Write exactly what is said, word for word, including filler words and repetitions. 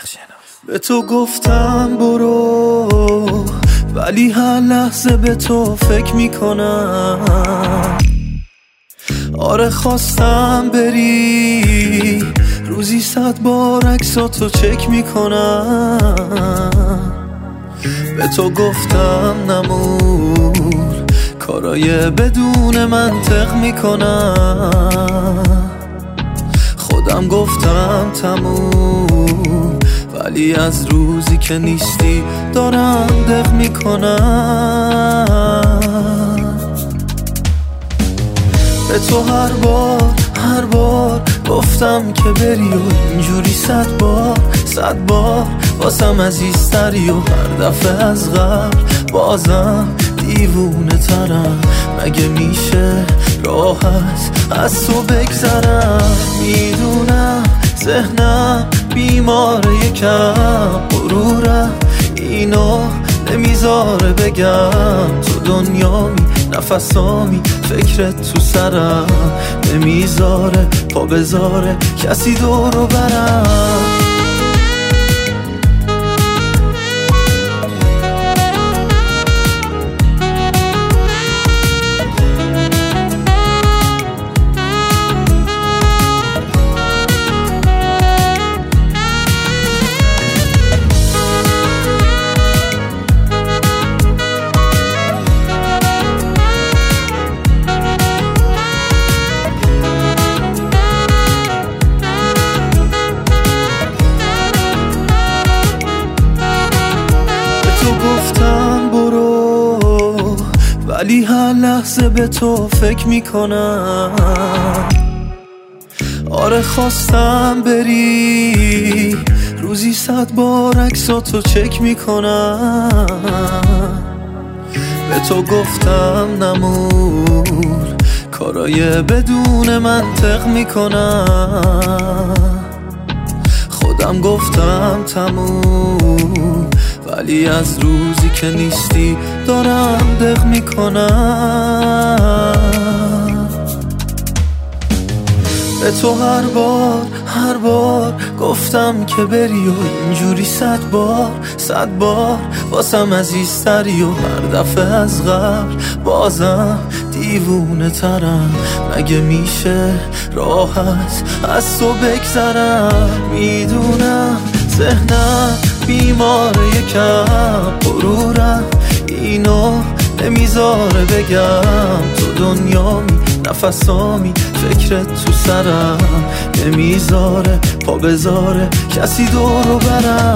به تو گفتم برو، ولی هر لحظه به تو فکر میکنم. آره خواستم بری، روزی صد بار عکساتو چک میکنم. به تو گفتم نمور، کارای بدون منطق میکنم. خودم گفتم تموم، ولی از روزی که نیستی دارم دق میکنم. به تو هر بار هر بار گفتم که بری و اینجوری صد بار صد بار واسم عزیزتری و هر دفعه از قبل بازم دیوونه ترم. مگه میشه راحت از تو بگذرم؟ میدونم ذهنم بیماره یکم، غرورم اینو نمیذاره بگم. تو دنیامی نفسامی فکرت تو سرم، نمیذاره پا بذاره کسی دورو برم. گفتم برو، ولی هر لحظه به تو فکر میکنم. آره خواستم بری، روزی صد بار عکساتو چک میکنم. به تو گفتم نمور، کارای بدون منطق میکنم. خودم گفتم تموم، ولی از روزی که نیستی دارم دق میکنم. به تو هر بار هر بار گفتم که بری و اینجوری صد بار صد بار واسم عزیزتری و هر دفعه از قبل بازم دیوونه ترم. مگه میشه راحت از تو بگذرم؟ میدونم ذهنم بیماره یکم، غرورم اینو نمیذاره بگم. تو دنیامی نفسامی فکرت تو سرم، نمیذاره پا بذاره کسی دورو برم.